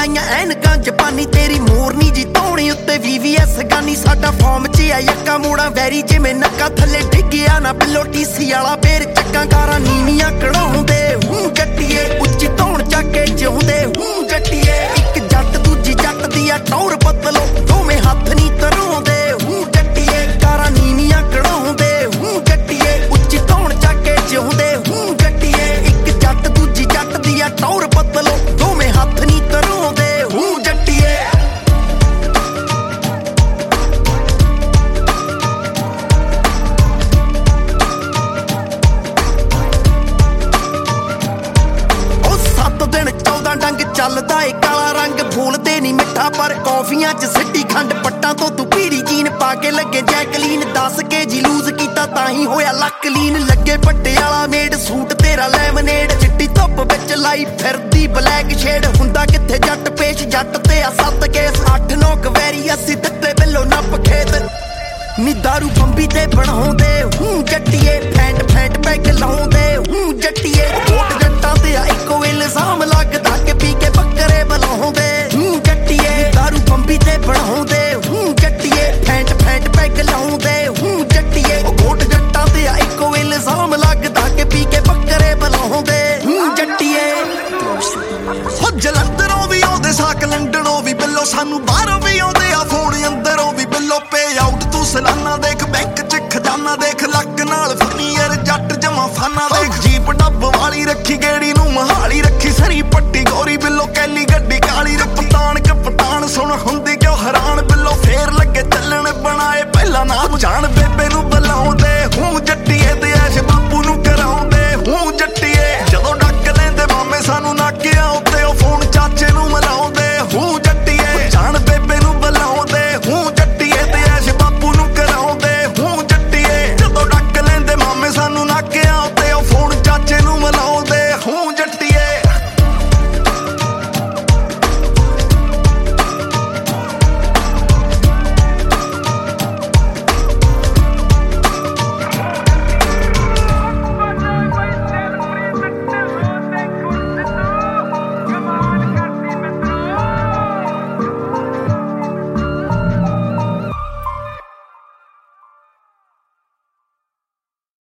ਲਾਈਆਂ ਐਨਕਾਂ ਜਪਾਨੀ ਤੇਰੀ ਮੋਰਨੀ ਜੀ ਧੌਣੀ ਉੱਤੇ VVS ਗਾਨੀ ਸਾਡਾ ਫਾਰਮ 'ਚ ਆ ਯੱਕਾ ਮੋੜਾ ਵੈਰੀ ਜਿਵੇਂ ਨੱਕਾ ਥੱਲੇ ਡਿੱਗਿਆ ਨਾ ਪਿੱਲੋ TC ਵਾਲਾ ਫੇਰ ਚੱਕਾਂ ਕਾਰਾਂ ਨੀਵੀਆਂ ਕਢਾਉਂਦੇ ਜੱਟੀਏ ਉੱਚੀ ਧੌਣ ਚੱਕ ਕੇ ਜਿਉਂਦੇ ਜੱਟੀਏ ਇੱਕ ਜੱਟ ਦੂਜੀ ਜੱਟ ਦੀ ਆ ਟੌਰ ਬਦਲੋ ਦੋਵੇਂ ਹੱਥ ਨਹੀਂ ਧਰਾਉਂਦੇ ਜੱਟੀਏ ਕਾਰਾਂ ਨੀਵੀਆਂ ਕਢਾਉਂਦੇ ਜੱਟੀਏ ਉੱਚੀ ਧੌਣ ਚੱਕ ਕੇ ਜਿਉਂਦੇ ਜੱਟੀਏ ਇੱਕ ਜੱਟ ਦੂਜੀ ਜੱਟ ਦੀ ਆ ਟੌਰ ਬਦਲੋ ਦੋਵੇਂ ਹੱਥ ਨਹੀਂ ਧਰਾਉਂਦੇ ਜੱਟੀਏ ਉਹ 7 ਦਿਨ 14 ਡੰਗ ਚੱਲਦਾ ਏ ਕਾਲਾ ਰੰਗ ਬੋਲਦੇ ਨੀ ਮਿੱਠਾ ਪਰ ਕੌਫੀਆਂ 'ਚ ਸਿੱਟੀ ਖੰਡ ਪੱਟਾਂ ਤੋਂ ਤੂੰ ਪੀੜੀ ਜੀਨ ਪਾ ਕੇ ਲੱਗੇ ਜੈਕਲੀਨ 10 kg ਲੂਜ਼ ਕੀਤਾ ਤਾਂ ਹੀ ਹੋਇਆ ਲੱਕ ਲੀਨ ਲੱਗੇ ਪਟਿਆਲਾ ਮੇਡ ਸੂਟ ਤੇਰਾ ਲੈਮਨੇਡ ਚਿੱਟੀ ਧੁੱਪ ਵਿੱਚ ਲਾਈ ਫਿਰਦੀ ਬਲੈਕ ਸ਼ੇਡ ਹੁੰਦਾ ਕਿੱਥੇ ਜੱਟ ਪੇਸ਼ ਜੱਟ ਤੇ ਆ 7 ਕੇਸ 8-9 ਕਵੈਰੀ ਅਸੀਂ ਦਿੱਤੇ ਬਿੱਲੋ ਨੱਪ ਖੇਤ ਨੀ ਦਾਰੂ ਬੰਬੀ ਤੇ ਬਣਾਉਂਦੇ ਜੱਟੀਏ ਫੈਂਟ ਪੈਗ ਲਾਉਂਦੇ ਜੱਟੀਏ ਕੋਟ ਜੱਟਾਂ ਤੇ ਆ ਇੱਕੋ ਇਲਜ਼ਾਮ ਲੱਗਦਾ ਕਿ ਪੀ ਕੇ ਬੱਕਰੇ ਬਲਾਉਂਦੇ ਜੱਟੀਏ ਦਾਰੂ ਬੰਬੀ ਤੇ